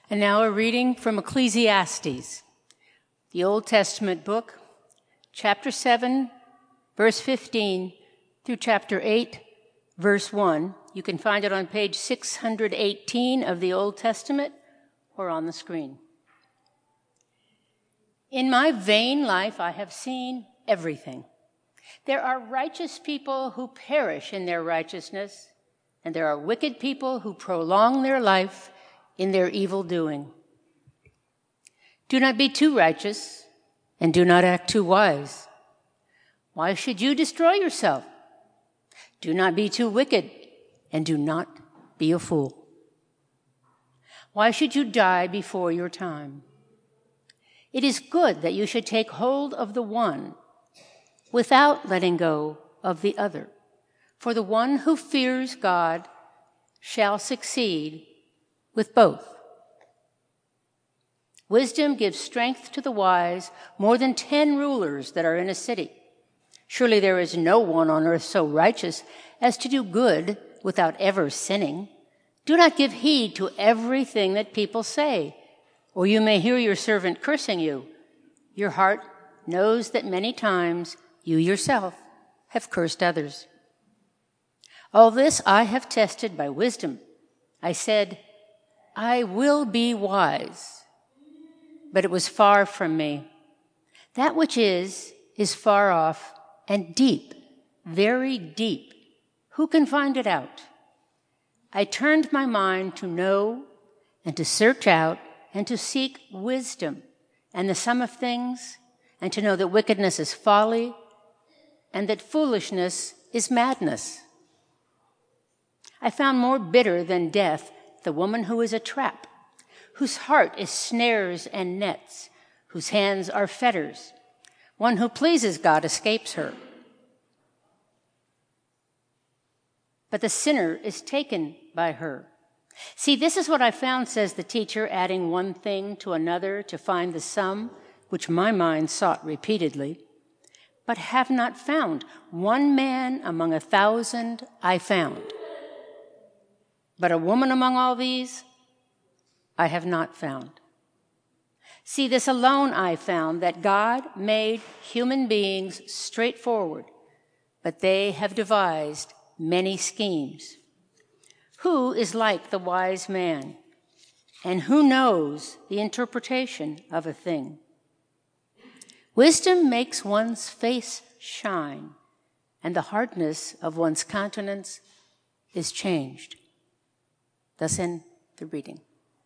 And now a reading from Ecclesiastes, the Old Testament book, chapter 7, verse 15, through chapter 8, verse 1. You can find it on page 618 of the Old Testament or on the screen. In my vain life, I have seen everything. There are righteous people who perish in their righteousness, and there are wicked people who prolong their life in their evil doing. Do not be too righteous, and do not act too wise. Why should you destroy yourself? Do not be too wicked, and do not be a fool. Why should you die before your time? It is good that you should take hold of the one without letting go of the other. For the one who fears God shall succeed with both. Wisdom gives strength to the wise, more than 10 rulers that are in a city. Surely there is no one on earth so righteous as to do good without ever sinning. Do not give heed to everything that people say, or you may hear your servant cursing you. Your heart knows that many times you yourself have cursed others. All this I have tested by wisdom. I said, I will be wise, but it was far from me. That which is far off and deep, very deep. Who can find it out? I turned my mind to know and to search out and to seek wisdom and the sum of things, and to know that wickedness is folly and that foolishness is madness. I found more bitter than death the woman who is a trap, whose heart is snares and nets, whose hands are fetters. One who pleases God escapes her. But the sinner is taken by her. See, this is what I found, says the teacher, adding one thing to another to find the sum, which my mind sought repeatedly, but have not found. One man among 1,000 I found. But a woman among all these I have not found. See, this alone I found, that God made human beings straightforward, but they have devised many schemes. Who is like the wise man, and who knows the interpretation of a thing? Wisdom makes one's face shine, and the hardness of one's countenance is changed. Thus end the reading.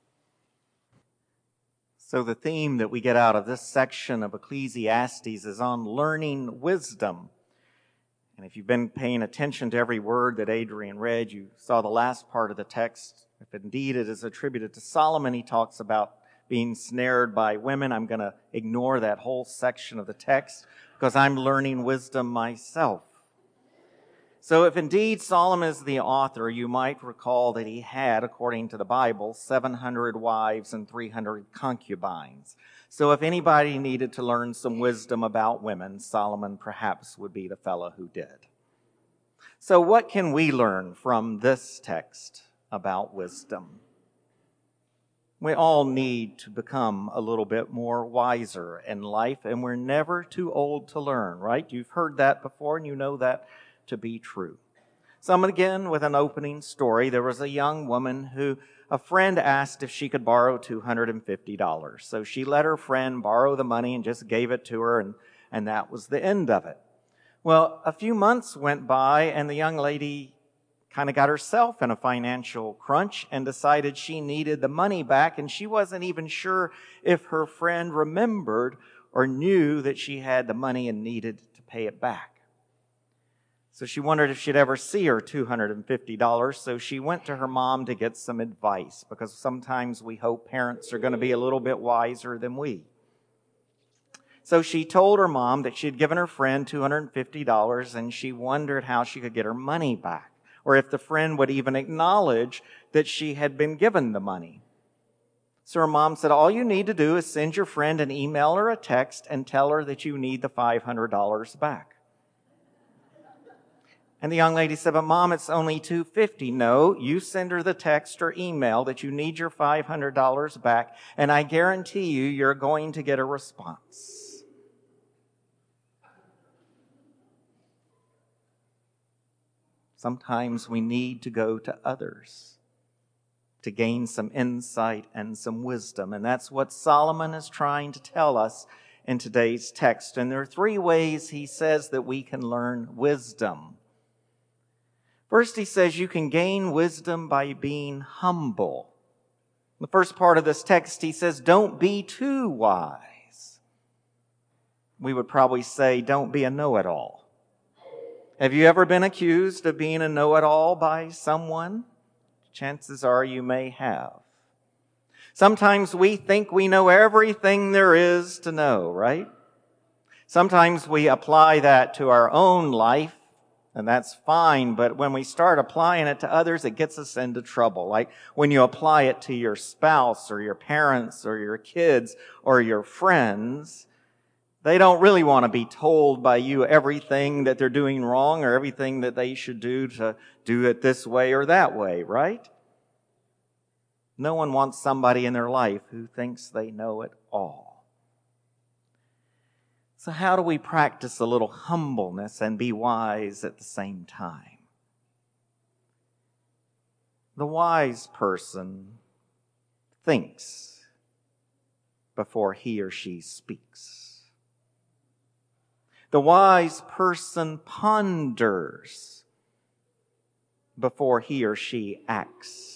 So the theme that we get out of this section of Ecclesiastes is on learning wisdom. And if you've been paying attention to every word that Adrian read, you saw the last part of the text. If indeed it is attributed to Solomon, he talks about being snared by women. I'm going to ignore that whole section of the text because I'm learning wisdom myself. So if indeed Solomon is the author, you might recall that he had, according to the Bible, 700 wives and 300 concubines. So if anybody needed to learn some wisdom about women, Solomon perhaps would be the fellow who did. So what can we learn from this text about wisdom? We all need to become a little bit more wiser in life, and we're never too old to learn, right? You've heard that before, and you know that to be true. So I'm going to begin with an opening story. There was a young woman who a friend asked if she could borrow $250. So she let her friend borrow the money and just gave it to her, and that was the end of it. Well, a few months went by, and the young lady kind of got herself in a financial crunch and decided she needed the money back, and she wasn't even sure if her friend remembered or knew that she had the money and needed to pay it back. So she wondered if she'd ever see her $250, so she went to her mom to get some advice, because sometimes we hope parents are going to be a little bit wiser than we. So she told her mom that she had given her friend $250, and she wondered how she could get her money back, or if the friend would even acknowledge that she had been given the money. So her mom said, all you need to do is send your friend an email or a text and tell her that you need the $500 back. And the young lady said, but Mom, it's only $250. No, you send her the text or email that you need your $500 back, and I guarantee you, you're going to get a response. Sometimes we need to go to others to gain some insight and some wisdom. And that's what Solomon is trying to tell us in today's text. And there are 3 ways he says that we can learn wisdom. First, he says you can gain wisdom by being humble. In the first part of this text, he says, don't be too wise. We would probably say, don't be a know-it-all. Have you ever been accused of being a know-it-all by someone? Chances are you may have. Sometimes we think we know everything there is to know, right? Sometimes we apply that to our own life, and that's fine, but when we start applying it to others, it gets us into trouble. Like when you apply it to your spouse or your parents or your kids or your friends, they don't really want to be told by you everything that they're doing wrong or everything that they should do to do it this way or that way, right? No one wants somebody in their life who thinks they know it all. So how do we practice a little humbleness and be wise at the same time? The wise person thinks before he or she speaks. The wise person ponders before he or she acts.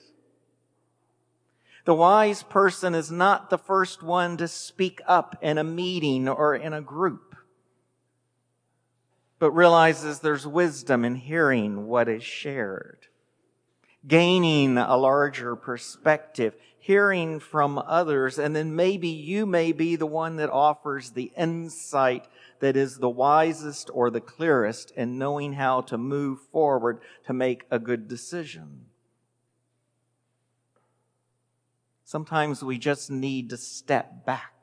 The wise person is not the first one to speak up in a meeting or in a group, but realizes there's wisdom in hearing what is shared, gaining a larger perspective, hearing from others, and then maybe you may be the one that offers the insight that is the wisest or the clearest in knowing how to move forward to make a good decision. Sometimes we just need to step back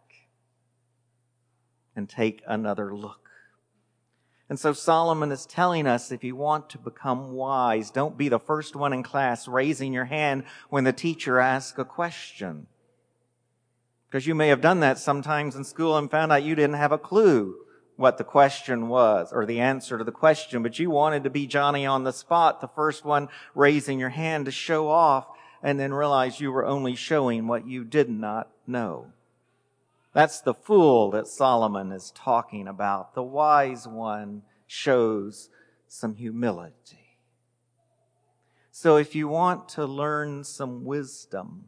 and take another look. And so Solomon is telling us if you want to become wise, don't be the first one in class raising your hand when the teacher asks a question. Because you may have done that sometimes in school and found out you didn't have a clue what the question was or the answer to the question, but you wanted to be Johnny on the spot, the first one raising your hand to show off, and then realize you were only showing what you did not know. That's the fool that Solomon is talking about. The wise one shows some humility. So if you want to learn some wisdom,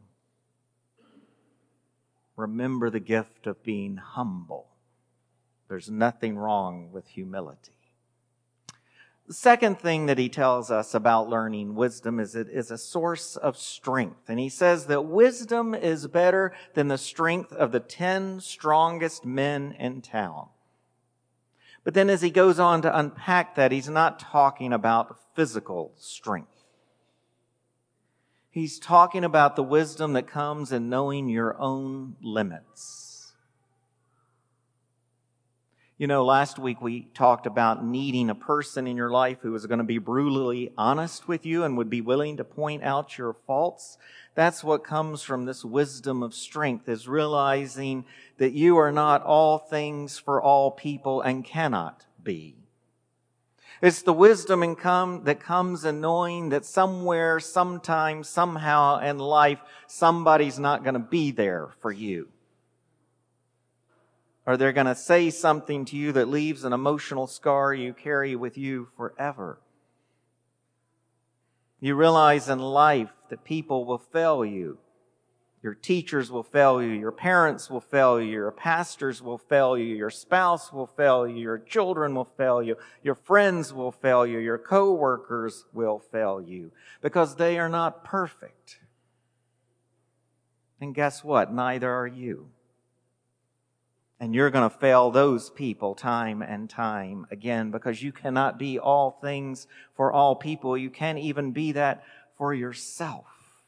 remember the gift of being humble. There's nothing wrong with humility. The second thing that he tells us about learning wisdom is it is a source of strength. And he says that wisdom is better than the strength of the 10 strongest men in town. But then as he goes on to unpack that, he's not talking about physical strength. He's talking about the wisdom that comes in knowing your own limits. You know, last week we talked about needing a person in your life who is going to be brutally honest with you and would be willing to point out your faults. That's what comes from this wisdom of strength, is realizing that you are not all things for all people and cannot be. It's the wisdom that comes in knowing that somewhere, sometime, somehow in life, somebody's not going to be there for you. Or they're going to say something to you that leaves an emotional scar you carry with you forever. You realize in life that people will fail you. Your teachers will fail you. Your parents will fail you. Your pastors will fail you. Your spouse will fail you. Your children will fail you. Your friends will fail you. Your co-workers will fail you. Because they are not perfect. And guess what? Neither are you. And you're going to fail those people time and time again, because you cannot be all things for all people. You can't even be that for yourself.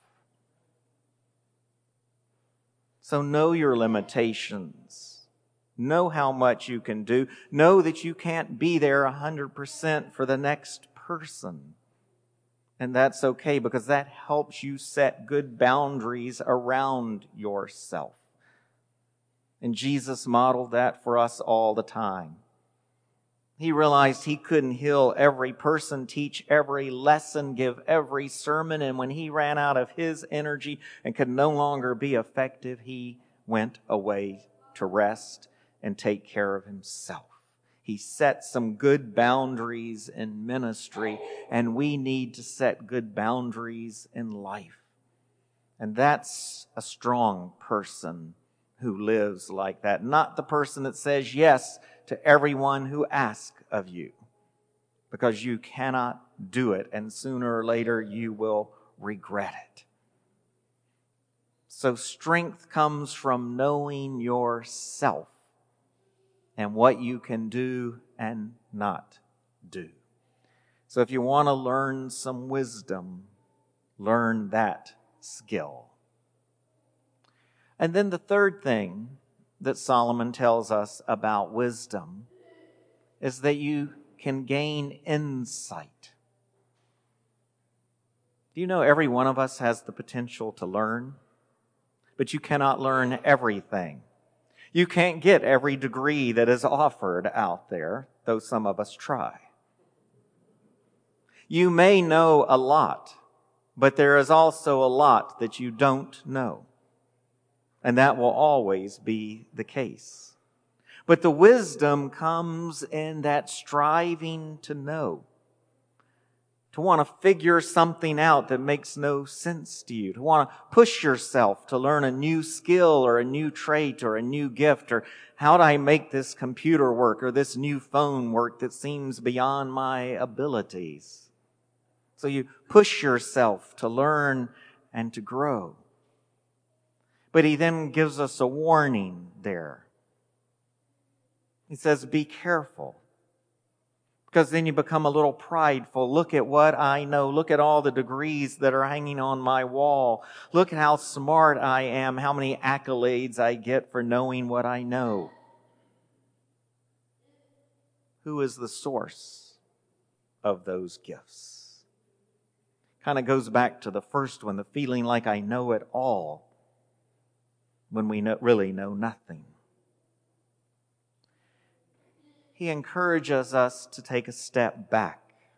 So know your limitations. Know how much you can do. Know that you can't be there 100% for the next person. And that's okay, because that helps you set good boundaries around yourself. And Jesus modeled that for us all the time. He realized he couldn't heal every person, teach every lesson, give every sermon. And when he ran out of his energy and could no longer be effective, he went away to rest and take care of himself. He set some good boundaries in ministry, and we need to set good boundaries in life. And that's a strong person who lives like that. Not the person that says yes to everyone who asks of you, because you cannot do it, and sooner or later you will regret it. So strength comes from knowing yourself and what you can do and not do. So if you want to learn some wisdom, learn that skill. And then the third thing that Solomon tells us about wisdom is that you can gain insight. Do you know every one of us has the potential to learn? But you cannot learn everything. You can't get every degree that is offered out there, though some of us try. You may know a lot, but there is also a lot that you don't know. And that will always be the case. But the wisdom comes in that striving to know. To want to figure something out that makes no sense to you. To want to push yourself to learn a new skill or a new trait or a new gift, or how do I make this computer work or this new phone work that seems beyond my abilities. So you push yourself to learn and to grow. But he then gives us a warning there. He says, be careful. Because then you become a little prideful. Look at what I know. Look at all the degrees that are hanging on my wall. Look at how smart I am, how many accolades I get for knowing what I know. Who is the source of those gifts? Kind of goes back to the first one, the feeling like I know it all when we really know nothing. He encourages us to take a step back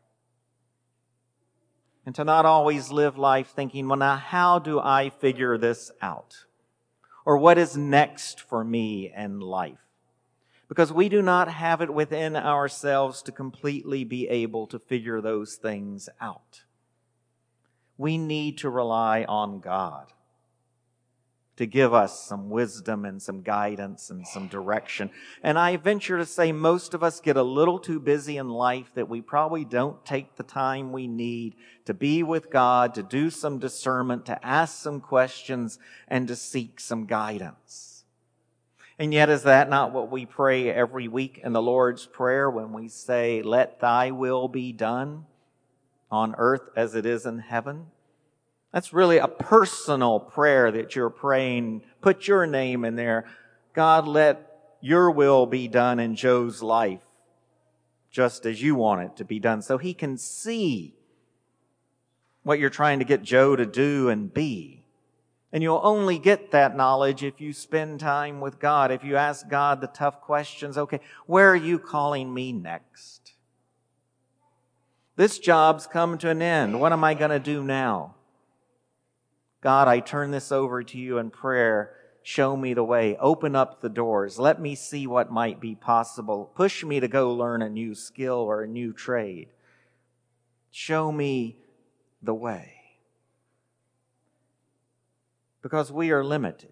and to not always live life thinking, well, now how do I figure this out? Or what is next for me in life? Because we do not have it within ourselves to completely be able to figure those things out. We need to rely on God to give us some wisdom and some guidance and some direction. And I venture to say most of us get a little too busy in life that we probably don't take the time we need to be with God, to do some discernment, to ask some questions, and to seek some guidance. And yet, is that not what we pray every week in the Lord's Prayer when we say, let thy will be done on earth as it is in heaven? That's really a personal prayer that you're praying. Put your name in there. God, let your will be done in Joe's life just as you want it to be done, so he can see what you're trying to get Joe to do and be. And you'll only get that knowledge if you spend time with God, if you ask God the tough questions. Okay, where are you calling me next? This job's come to an end. What am I going to do now? God, I turn this over to you in prayer. Show me the way. Open up the doors. Let me see what might be possible. Push me to go learn a new skill or a new trade. Show me the way. Because we are limited.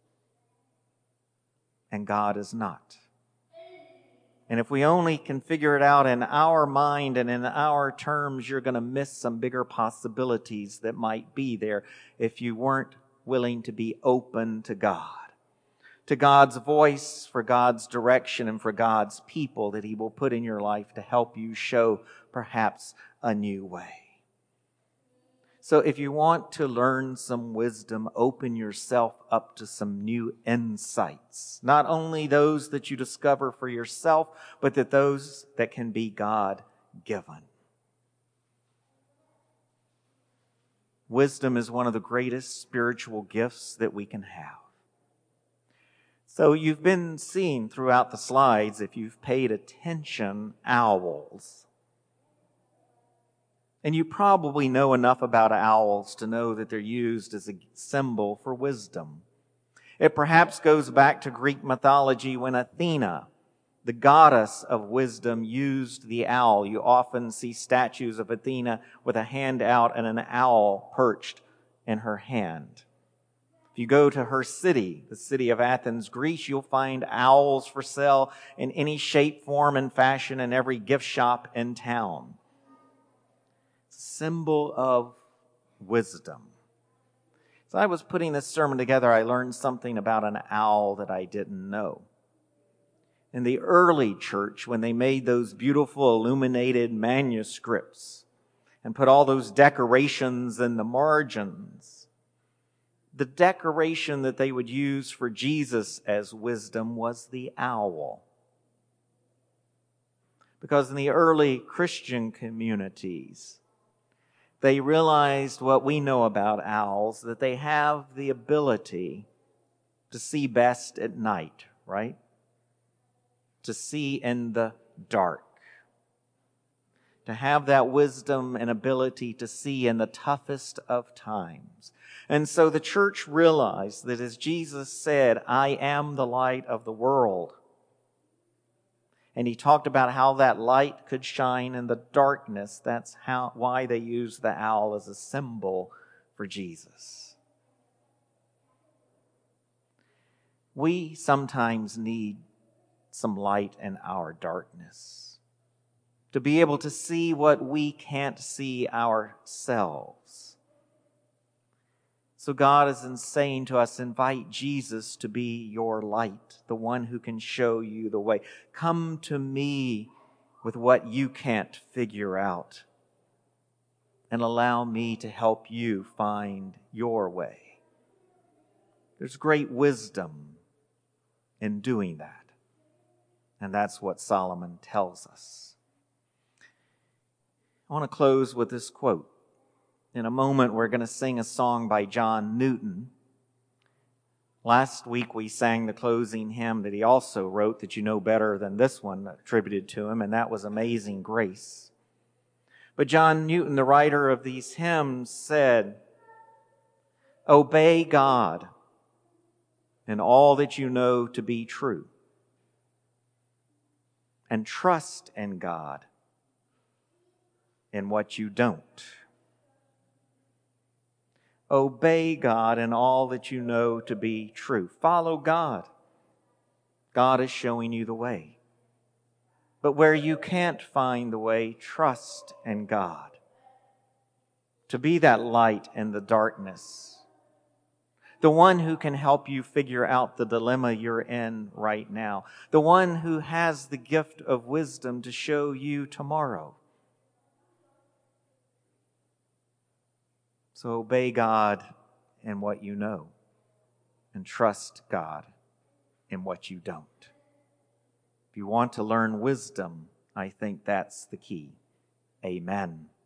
And God is not. And if we only can figure it out in our mind and in our terms, you're going to miss some bigger possibilities that might be there if you weren't willing to be open to God, to God's voice, for God's direction, and for God's people that He will put in your life to help you show perhaps a new way. So if you want to learn some wisdom, open yourself up to some new insights. Not only those that you discover for yourself, but that those that can be God-given. Wisdom is one of the greatest spiritual gifts that we can have. So you've been seeing throughout the slides, if you've paid attention, owls. And you probably know enough about owls to know that they're used as a symbol for wisdom. It perhaps goes back to Greek mythology when Athena, the goddess of wisdom, used the owl. You often see statues of Athena with a hand out and an owl perched in her hand. If you go to her city, the city of Athens, Greece, you'll find owls for sale in any shape, form, and fashion in every gift shop in town. It's a symbol of wisdom. As I was putting this sermon together, I learned something about an owl that I didn't know. In the early church, when they made those beautiful illuminated manuscripts and put all those decorations in the margins, the decoration that they would use for Jesus as wisdom was the owl. Because in the early Christian communities, they realized what we know about owls, that they have the ability to see best at night, right? To see in the dark. To have that wisdom and ability to see in the toughest of times. And so the church realized that as Jesus said, I am the light of the world. And he talked about how that light could shine in the darkness. That's why they used the owl as a symbol for Jesus. We sometimes need some light in our darkness, to be able to see what we can't see ourselves. So God is saying to us, invite Jesus to be your light, the one who can show you the way. Come to me with what you can't figure out, and allow me to help you find your way. There's great wisdom in doing that. And that's what Solomon tells us. I want to close with this quote. In a moment, we're going to sing a song by John Newton. Last week, we sang the closing hymn that he also wrote that you know better than this one attributed to him, and that was Amazing Grace. But John Newton, the writer of these hymns, said, obey God in all that you know to be true, and trust in God in what you don't. Obey God in all that you know to be true. Follow God. God is showing you the way. But where you can't find the way, trust in God. To be that light in the darkness. The one who can help you figure out the dilemma you're in right now. The one who has the gift of wisdom to show you tomorrow. So obey God in what you know, and trust God in what you don't. If you want to learn wisdom, I think that's the key. Amen.